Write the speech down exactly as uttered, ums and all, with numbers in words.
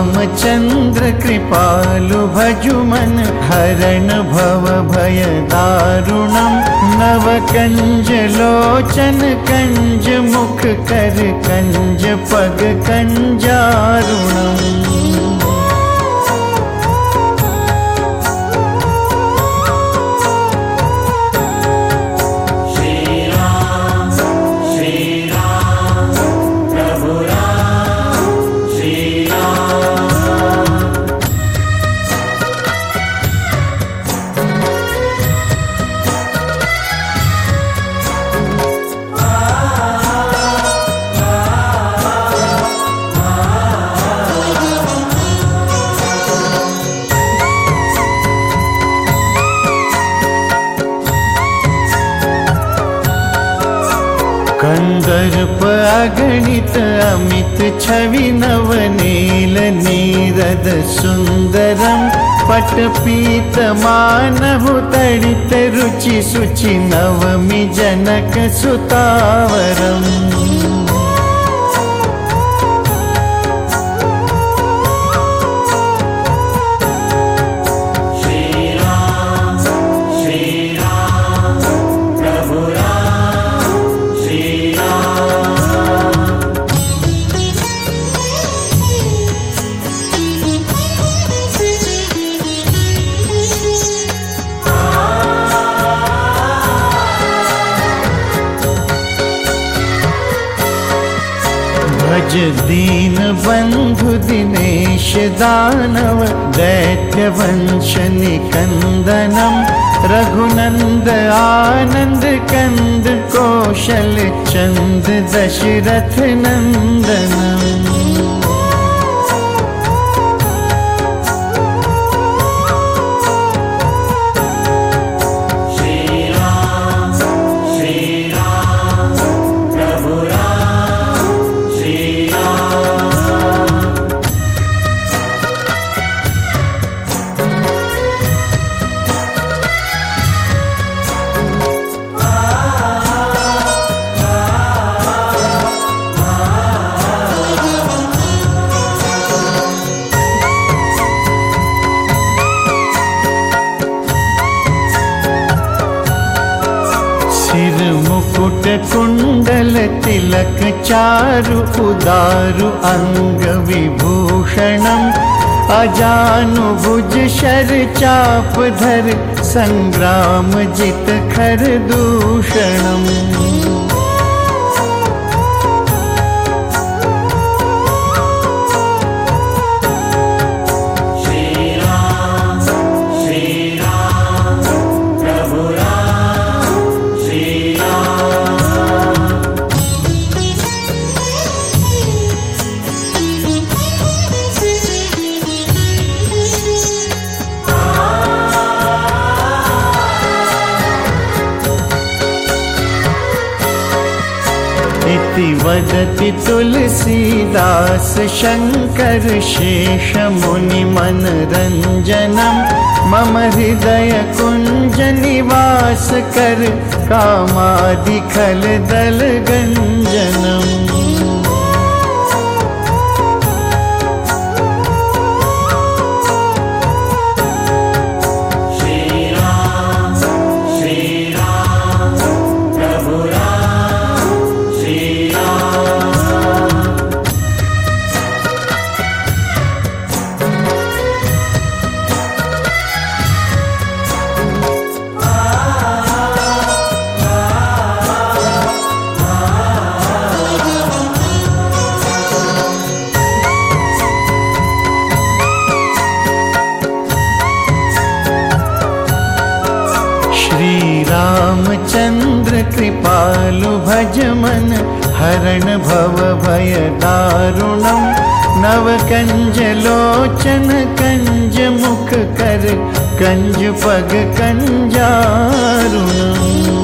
रामचंद्र कृपालु भजुमन हरण भव भय दारुणम नव कंज लोचन कंज मुख कर कंज पग कंजारुणम। कंदर्प अगणित अमित छवि नवनील नीरद सुंदरम पट पीत मानहु तड़ित रुचि सुचि नवमी जनक सुतावरम। भज दीन बंधु दिनेश दानव दैत्य वंश निकंदनम रघुनंद आनंद कंद कौशल चंद दशरथ नंदनम। सिर मुकुट कुंडल तिलक चारु उदारु अंग विभूषणम अजानु भुज शर चाप धर संग्राम जित खर दूषणम। इति वदति तुलसीदास शंकर शेष मुनि मनरंजनम मम हृदय कुंज निवास कर कामादि खल दल गंजनम। रामचंद्र कृपालु भजमन हरण भव भय दारुणम नव कंज लोचन कंज मुख कर कंज पग कंजारुणम।